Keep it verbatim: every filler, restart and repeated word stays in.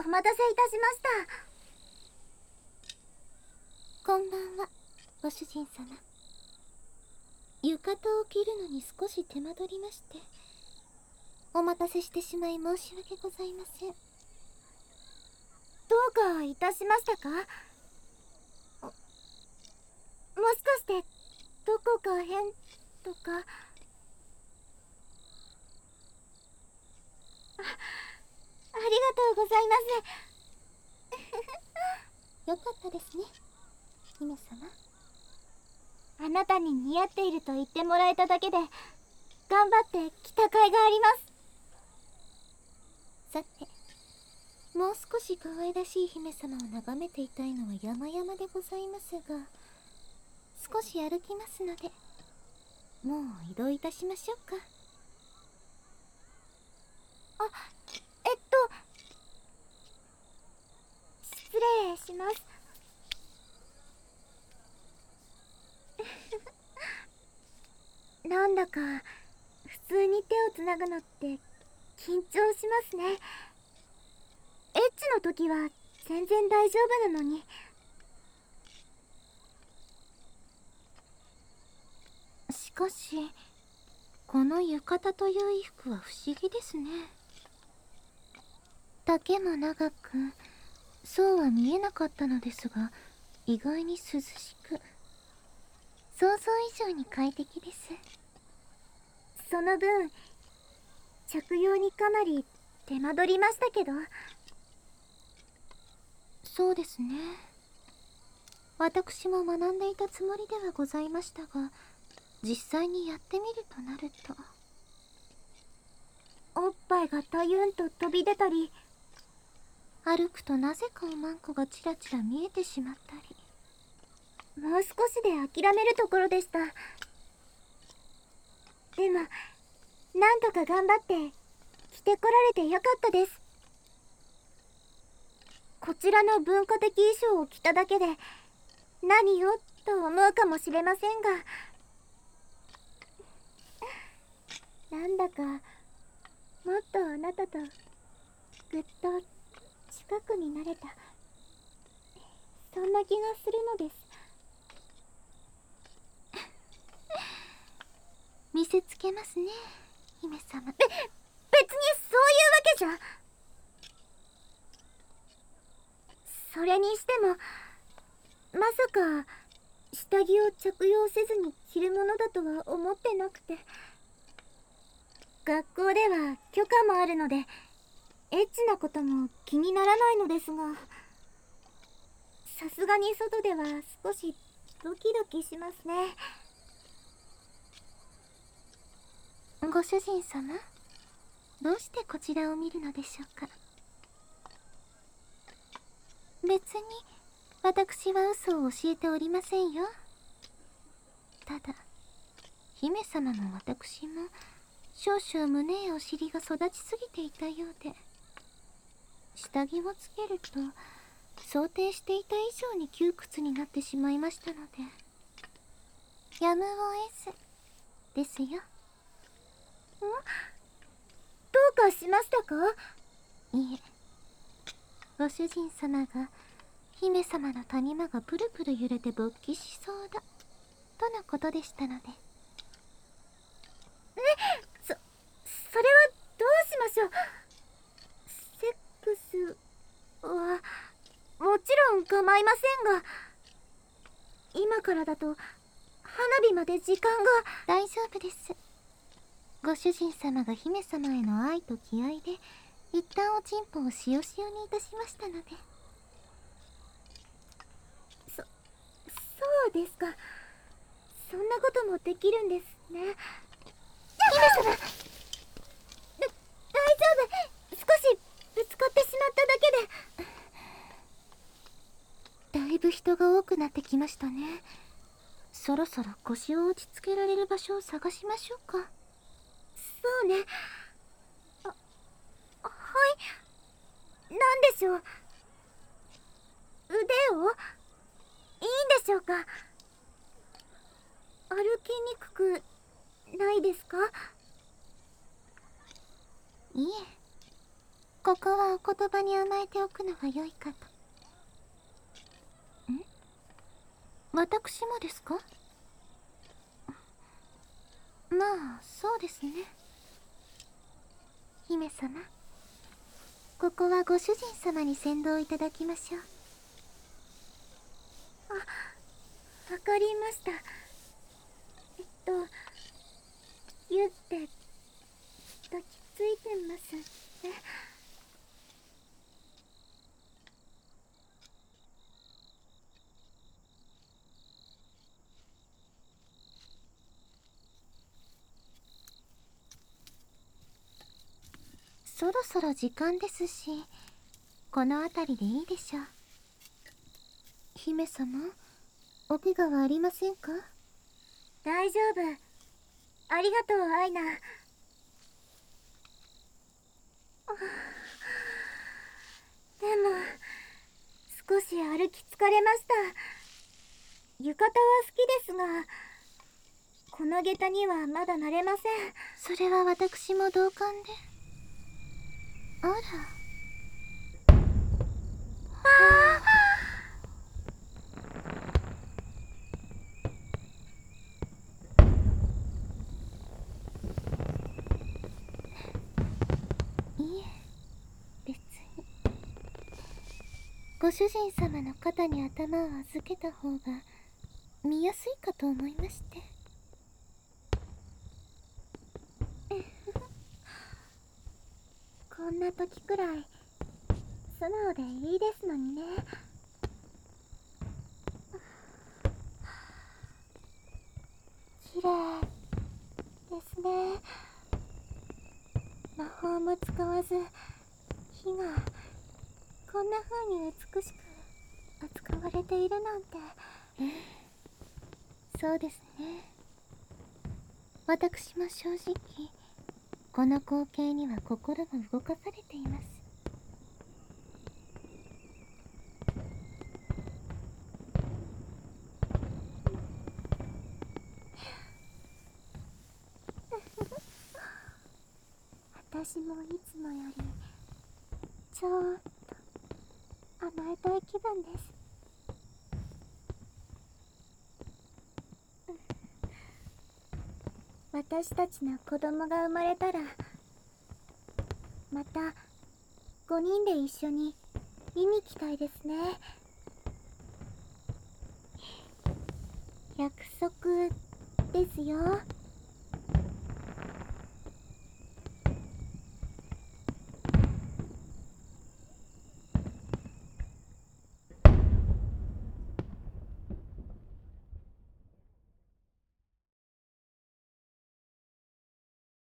お待たせいたしました。 こんばんは、ご主人様。浴衣を着るのに少し手間取りまして、お待たせしてしまい申し訳ございません。 どうかいたしましたか？もしかしてどこか変とか？あ、ありがとうございますよかったですね、姫様。 あなたに似合っていると言ってもらえただけで頑張って着た甲斐があります。 さて、もう少し可愛らしい姫様を眺めていたいのは山々でございますが、少し歩きますので、もう移動いたしましょうか。 あ、えっと失礼しますなんだか普通に手をつなぐのって緊張しますね。エッチの時は全然大丈夫なのに。 しかし、この浴衣という衣服は不思議ですね。丈も長く、そうは見えなかったのですが、意外に涼しく、想像以上に快適です。 その分着用にかなり手間取りましたけど。 そうですね。私も学んでいたつもりではございましたが、実際にやってみるとなると、 おっぱいがたゆんと飛び出たり、 歩くとなぜかおまんこがちらちら見えてしまったり。 もう少しで諦めるところでした。でもなんとか頑張って着てこられてよかったです。こちらの文化的衣装を着ただけで何よと思うかもしれませんが、なんだかもっとあなたとぐっと近くになれた、そんな気がするのです。 見せつけますね、姫様。 べ、別にそういうわけじゃ。それにしてもまさか下着を着用せずに着るものだとは思ってなくて。学校では許可もあるのでエッチなことも気にならないのですが、さすがに外では少しドキドキしますね。 ご主人様、どうしてこちらを見るのでしょうか。別に私は嘘を教えておりませんよ。ただ、姫様も私も少々胸やお尻が育ちすぎていたようで、下着をつけると想定していた以上に窮屈になってしまいましたので、やむを得ずですよ。ん？ どうかしましたか？ いえ、ご主人様が姫様の谷間がプルプル揺れて勃起しそうだとのことでしたので。 え、そ、それはどうしましょう。セックスはもちろん構いませんが、今からだと花火まで時間が。 大丈夫です。ご主人様が姫様への愛と気合で一旦おちんぽをしおしおにいたしましたので。 そ、そうですか。そんなこともできるんですね。姫様、だ、大丈夫。少しぶつかってしまっただけで。だいぶ人が多くなってきましたね。そろそろ腰を落ち着けられる場所を探しましょうか。 そうね。あ、はい。なんでしょう。腕をいいんでしょうか。歩きにくくないですか？ いえ、 ここはお言葉に甘えておくのが良いかと。ん？私もですか？まあそうですね。姫様、ここはご主人様に先導いただきましょう。 あ、わかりました。えっとゆって抱きついてますね。 そろそろ時間ですし、この辺りでいいでしょう。姫様、お怪我はありませんか？ 大丈夫。ありがとう、アイナ。でも少し歩き疲れました。浴衣は好きですが、この下駄にはまだ慣れません。 それは私も同感で。あら。ああ。いえ、別に。ご主人様の肩に頭を預けた方が見やすいかと思いまして。 こんな時くらい素直でいいですのにね。綺麗ですね。魔法も使わず火がこんな風に美しく扱われているなんて。 そうですね。私も正直この光景には心が動かされています。 私もいつもよりちょっと甘えたい気分です。私たちの子供が生まれたらまたごにんで一緒に見に来たいですね。約束ですよ。